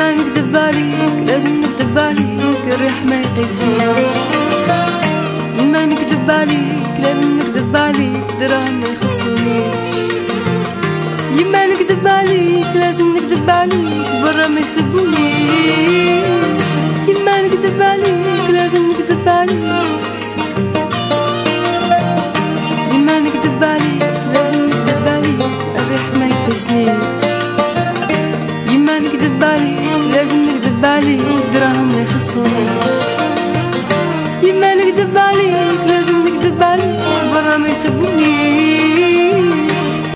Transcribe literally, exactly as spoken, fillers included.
يما نكذب عليك لازم نكذب عليك الريح ما يقيسنيش. يما نكذب عليك لازم نكذب عليك دراهم ما يخصونيش. يما نكذب عليك لازم نكذب عليك برا ما يسبونيش. يما نكذب عليك لازم نكذب عليك. يما نكذب عليك لازم نكذب عليك الريح ما يقيسنيش. يما نكذب عليك لازم نكذب عليك دراهم ما يخصونيش. يما نكذب عليك لازم نكذب عليك برا ما يسبونيش.